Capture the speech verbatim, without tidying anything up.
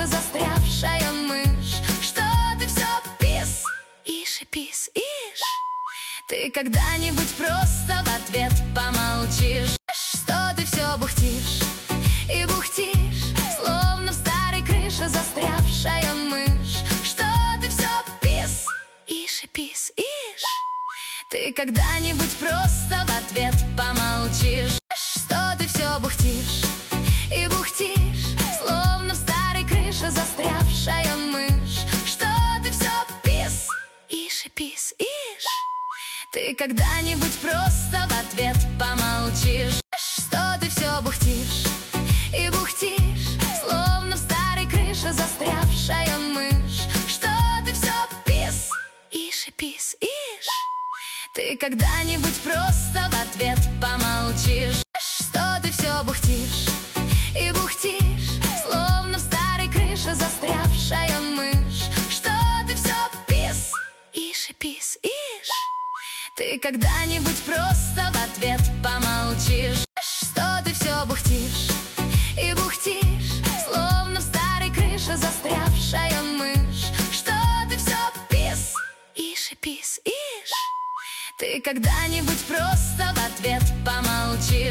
крыше застрявшая мышь. Что ты все пис, ишь и пис, ишь. Ты когда-нибудь просто в ответ помолчишь? Что ты все бухтишь и бухтишь, словно в старой крыше застрявшая мышь. Что ты все пис, ишь и пис, ишь. Ты когда-нибудь просто в ответ помолчишь? Что ты все бухтишь и бухтишь, словно в старой крыше застрявшая мышь. Что ты все пис, ишь и пис, ишь. Ты когда-нибудь просто в ответ помолчишь? Что ты все бухтишь и бухтишь, словно в старой крыше застрявшая мышь. Что ты все пис, ишь и пис, ишь. Ты когда-нибудь просто в ответ помолчишь? Что ты все бухтишь и бухтишь, словно в старой крыше застрявшая мышь. Что ты все пис, ишь и пис, ишь. Ты когда-нибудь просто в ответ помолчишь? Что ты все бухтишь и бухтишь, словно в старой крыше застрявшая мышь. Что ты все пис, ишь и пис, ишь. Ты когда-нибудь просто в ответ помолчишь?